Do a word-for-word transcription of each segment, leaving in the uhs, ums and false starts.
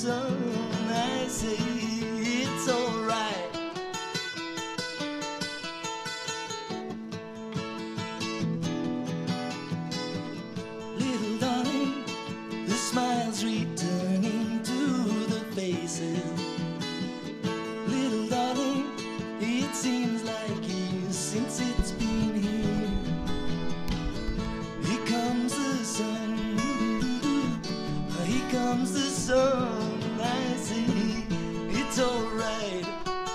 sun, I say it's alright. Little darling, the smiles returning to the faces. Little darling, it seems like years since it's been here. Here comes the sun, here comes the sun, I see it's alright.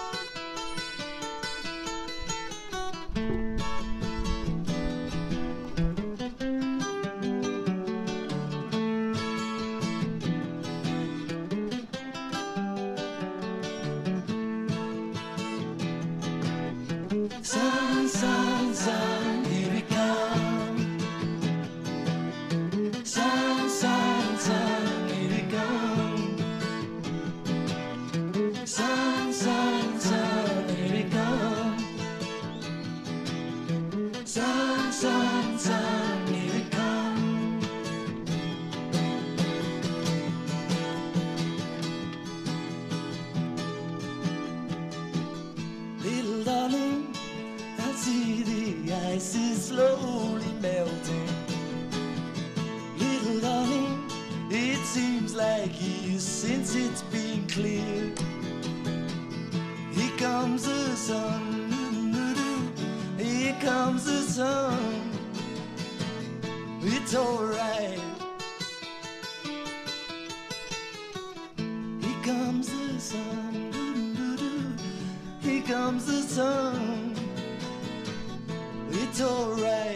Sun, sun, sun, here we come. Sun, sun, sun, here we come. Sun, sun, sun, here we come. Sun, sun, sun, here we come. Little darling, I see the ice is slowly melting. Little darling, it seems like years since it's been clear. Here comes the sun, here comes the sun, it's alright. Here comes the sun, here comes the sun, it's alright.